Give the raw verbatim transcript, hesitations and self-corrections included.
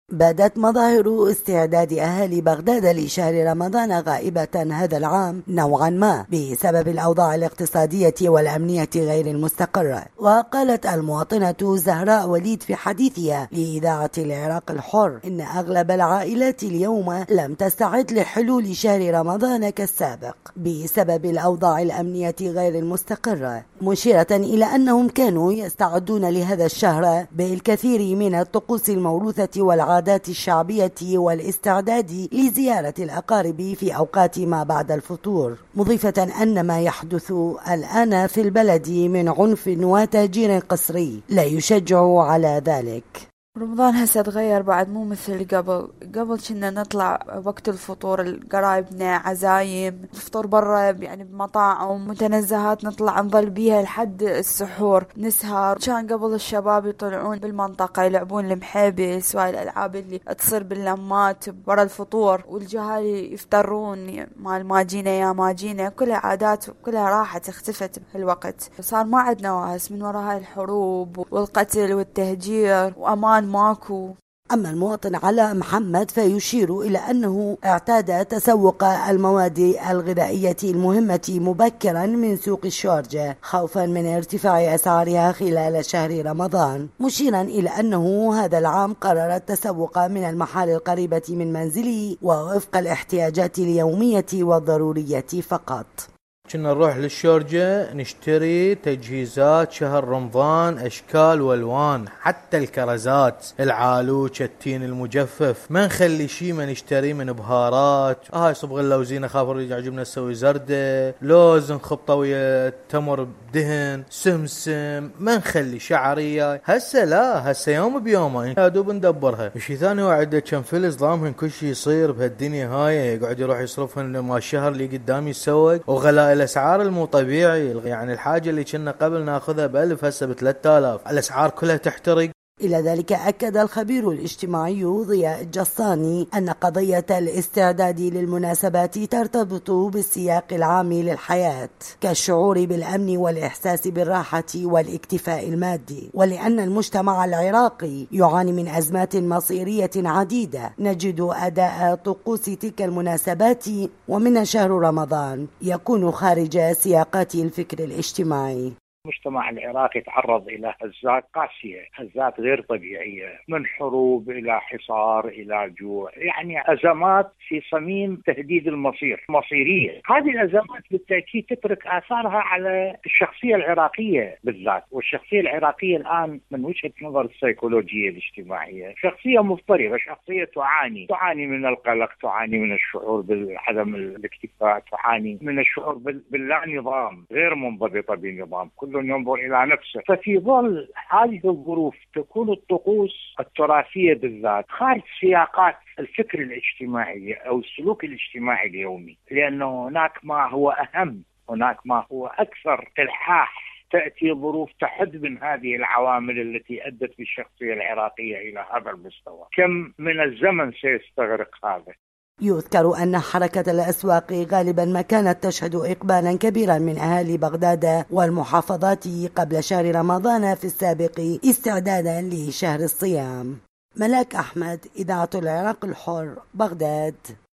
بدت مظاهر استعداد أهالي بغداد لشهر رمضان غائبة هذا العام نوعا ما بسبب الأوضاع الاقتصادية والأمنية غير المستقرة. وقالت المواطنة زهراء وليد في حديثها لإذاعة العراق الحر إن أغلب العائلات اليوم لم تستعد لحلول شهر رمضان كالسابق بسبب الأوضاع الأمنية غير المستقرة، مشيرة إلى أنهم كانوا يستعدون لهذا الشهر بالكثير من الطقوس الموروثة والعادات الشعبية والاستعداد لزيارة الأقارب في أوقات ما بعد الفطور، مضيفة أن ما يحدث الآن في البلد من عنف وتهجير قسري لا يشجع على ذلك. رمضان هسه تغير بعد، مو مثل قبل. قبل كنا نطلع وقت الفطور القرايبنا عزايم، نفطر برا يعني بمطاعم متنزهات، نطلع نظل بيها لحد السحور نسهر. كان قبل الشباب يطلعون بالمنطقة يلعبون المحابس وهاي الألعاب اللي تصير باللمات برا الفطور، والجهالي يفترون مال ماجينا يا ماجينا. كلها عادات كلها راحت اختفت بهالوقت. صار ما عندنا واس من وراء هاي الحروب والقتل والتهجير، وأمان ماكو. أما المواطن علاء محمد فيشير إلى أنه اعتاد تسوق المواد الغذائية المهمة مبكرا من سوق الشارجة خوفا من ارتفاع أسعارها خلال شهر رمضان، مشيرا إلى أنه هذا العام قرر التسوق من المحال القريبة من منزله ووفق الاحتياجات اليومية والضرورية فقط. كنا نروح للشورجة نشتري تجهيزات شهر رمضان أشكال والوان، حتى الكرزات، العالوش، التين المجفف، ما نخلي شيء ما نشتري من بهارات. هاي صبغ اللوزين خاف رجع جبنا نسوي زردة، لوز نخبطه ويا تمر بدهن، سمسم، ما نخلي شعرية. هسه لا، هسه يوم بيومه يا دوب ندبرها. وشي ثاني وعده كم فلس ضامن كل شيء يصير بهالدنيا هاي، يقعد يروح يصرفهن ما الشهر اللي قدام يسوق. وغلاء الأسعار المو طبيعي، يعني الحاجة اللي كنا قبل ناخذها بألف هسه بثلاثة آلاف، الأسعار كلها تحترق. إلى ذلك أكد الخبير الاجتماعي ضياء الجصاني أن قضية الاستعداد للمناسبات ترتبط بالسياق العام للحياة كالشعور بالأمن والإحساس بالراحة والاكتفاء المادي، ولأن المجتمع العراقي يعاني من أزمات مصيرية عديدة، نجد أداء طقوس تلك المناسبات ومن شهر رمضان يكون خارج سياقات الفكر الاجتماعي. المجتمع العراقي تعرض إلى هزات قاسية، هزات غير طبيعية، من حروب إلى حصار إلى جوع، يعني أزمات في صميم تهديد المصير، مصيرية. هذه الأزمات بالتأكيد تترك آثارها على الشخصية العراقية بالذات، والشخصية العراقية الآن من وجهة نظر السيكولوجية الاجتماعية شخصية مضطربة، شخصية تعاني تعاني من القلق، تعاني من الشعور بعدم الاكتفاء، تعاني من الشعور باللا نظام، غير منضبطة بنظام، كل ينظر إلى نفسه. ففي ظل هذه الظروف تكون الطقوس التراثية بالذات خارج سياقات الفكر الاجتماعي أو السلوك الاجتماعي اليومي، لأنه هناك ما هو أهم، هناك ما هو أكثر إلحاح. تأتي ظروف تحد من هذه العوامل التي أدت بالشخصية العراقية إلى هذا المستوى. كم من الزمن سيستغرق هذا؟ يذكر أن حركة الأسواق غالبا ما كانت تشهد إقبالا كبيرا من أهالي بغداد والمحافظات قبل شهر رمضان في السابق استعدادا لشهر الصيام. ملاك أحمد، إذاعة العراق الحر، بغداد.